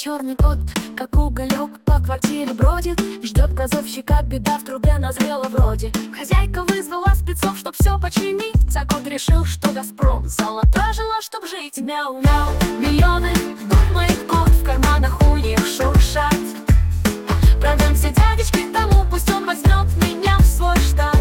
черный кот, как уголек, по квартире бродит. Ждет газовщика, беда в трубе назрела вроде. Хозяйка вызвала спецов, чтоб все починить, а кот решил, что Газпром золото жила, чтоб жить. Мяу-мяу, миллионы, думает кот, в карманах у них шуршат. Продам все дядечки тому, пусть он возьмет меня в свой штат.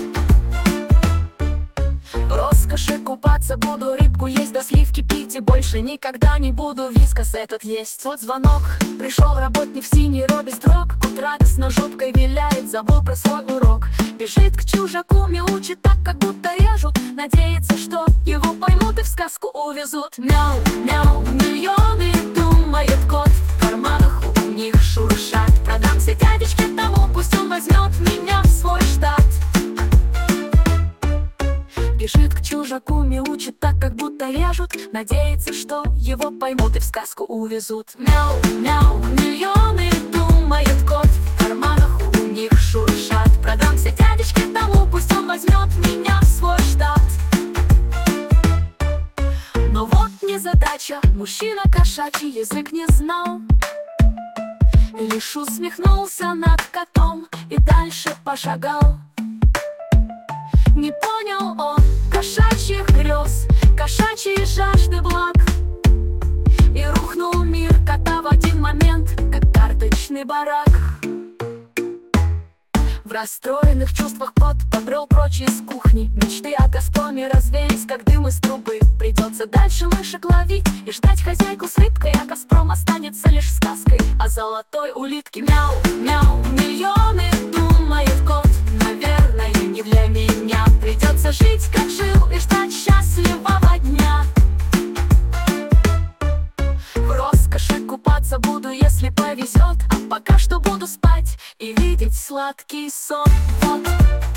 В роскоши купаться буду, рыбку есть, да сливки пить, и больше никогда не буду вискас этот есть. Вот звонок, пришел работник в синей робе строк. Кот радостно жопкой виляет, забыл про свой урок. Бежит к чужаку, мяучит так, как будто режут. Надеется, что его поймут и в сказку увезут. Мяу, мяу, миллионы, думает кот, в карманах у них шуршат. Продам все дядечки тому, пусть он возьмет меня в свой штат. Бежит к чужаку, мяучит так, как будто режут. Надеется, что его поймут и в сказку увезут. Мяу, мяу, миллионы, думает кот, в карманах у них шуршат. Продам все дядечки тому, пусть он возьмет меня в свой штат. Но вот незадача, мужчина кошачий язык не знал. Лишь усмехнулся над котом и дальше пошагал. Не понял он кошачьих грез, кошачьей жажды благ. И рухнул мир кота в один момент, как карточный барак. В расстроенных чувствах кот побрел прочь из кухни. Мечты о Газпроме развеялись, как дым из трубы. Придется дальше мышек ловить и ждать хозяйку с рыбкой, а Газпром останется лишь сказкой о золотой улитке. Мяу, мяу, миллионы, думает кот, наверное, не для меня. Придется жить, как жил, и ждать счастливого дня. В роскоши купаться буду, если повезет, а пока что буду спать и видеть сладкий сон. Вот.